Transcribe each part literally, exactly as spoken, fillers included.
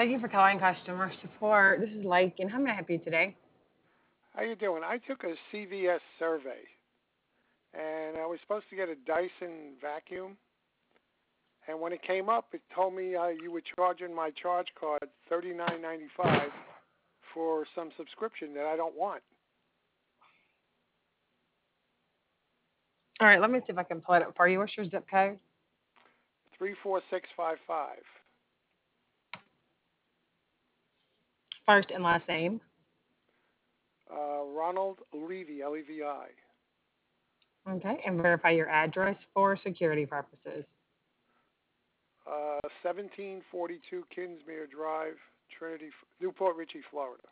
Thank you for calling customer support. This is Lake, and how may I help you today? How you doing? I took a C V S survey, and I was supposed to get a Dyson vacuum. And when it came up, it told me uh, you were charging my charge card thirty nine ninety five for some subscription that I don't want. All right, let me see if I can pull it up for you. What's your zip code? Three four six five five. First and last name. Uh, Ronald Levy, L E V I. Okay, and verify your address for security purposes. Uh, seventeen forty-two Kinsmere Drive, Trinity, Newport Richey, Florida.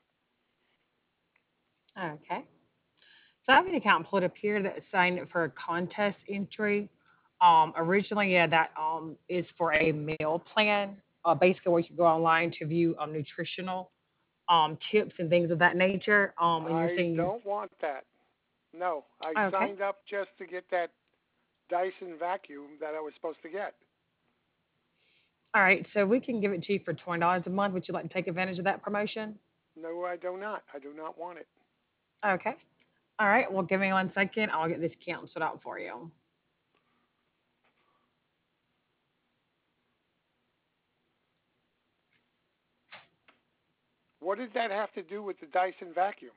Okay. So I have an account pulled up here that signed up for a contest entry. Um, originally, yeah, that um is for a meal plan. Uh, basically, where you can go online to view um nutritional um tips and things of that nature. Um, and you're I saying you don't want that. No, I okay. signed up just to get that Dyson vacuum that I was supposed to get. All right, so we can give it to you for twenty dollars a month. Would you like to take advantage of that promotion? No, I do not. I do not want it. Okay. All right. Well, give me one second. I'll get this canceled out for you. What did that have to do with the Dyson vacuum?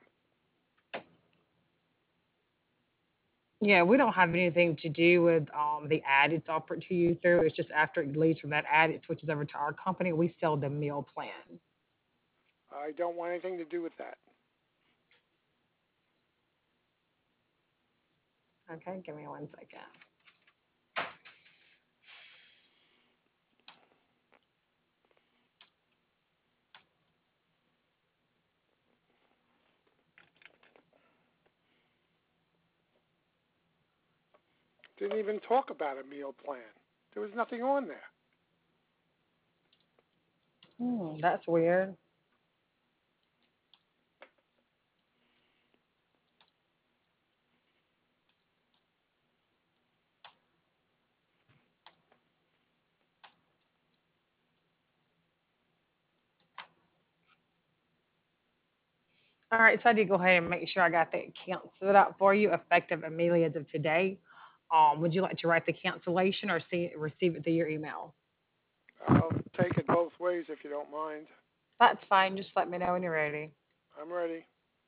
Yeah, we don't have anything to do with um, the ad it's offered to you through. It's just after it leaves from that ad, it switches over to our company. We sell the meal plan. I don't want anything to do with that. Okay. Give me one second. Didn't even talk about a meal plan. There was nothing on there. Hmm, that's weird. All right. So I did go ahead and make sure I got that canceled out for you effective immediately as of today. Um, would you like to write the cancellation or see receive it through your email? I'll take it both ways if you don't mind. That's fine. Just let me know when you're ready. I'm ready.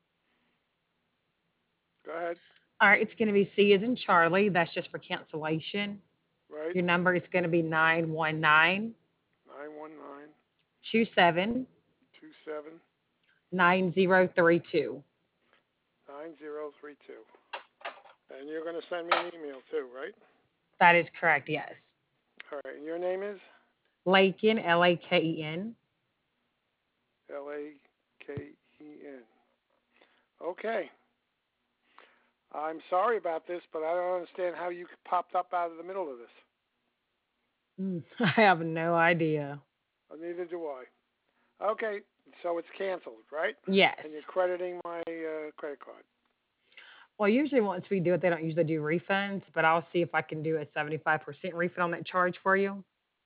Go ahead. All right, it's going to be C as in Charlie. That's just for cancellation. Right? Your number is going to be nine one nine Nine one nine two seven two seven nine zero three two. nine zero three two. And you're going to send me an email too, right? That is correct, yes. All right. And your name is Laken, L A K E N. L A K E N. Okay. I'm sorry about this, but I don't understand how you popped up out of the middle of this. Mm, I have no idea. Uh, Neither do I. Okay, so it's canceled, right? Yes. And you're crediting my uh, credit card. Well, usually once we do it, they don't usually do refunds, but I'll see if I can do a seventy-five percent refund on that charge for you.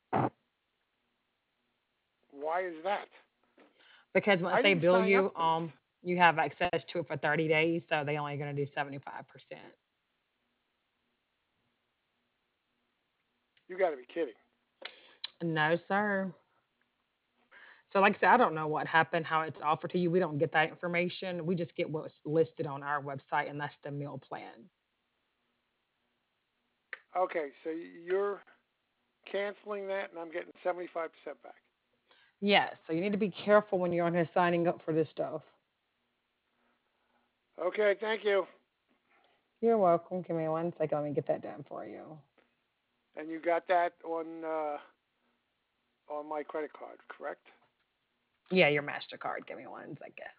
Why is that? Because once I they didn't bill sign up you, for this. um, you have access to it for thirty days, so they only going to do seventy-five percent. You got to be kidding. No, sir. So, like I said, I don't know what happened, how it's offered to you. We don't get that information. We just get what's listed on our website, and that's the meal plan. Okay, so you're canceling that, and I'm getting seventy-five percent back. Yes. So you need to be careful when you're on here signing up for this stuff. Okay, thank you. You're welcome. Give me one second. Let me get that done for you. And you got that on uh, on my credit card, correct? Yeah, your MasterCard. Give me one second.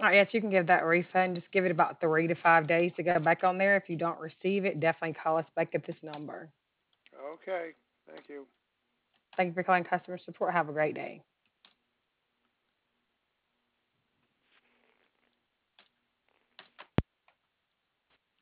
Uh, yes, you can give that refund. Just give it about three to five days to go back on there. If you don't receive it, definitely call us back at this number. Okay. Thank you. Thank you for calling customer support. Have a great day.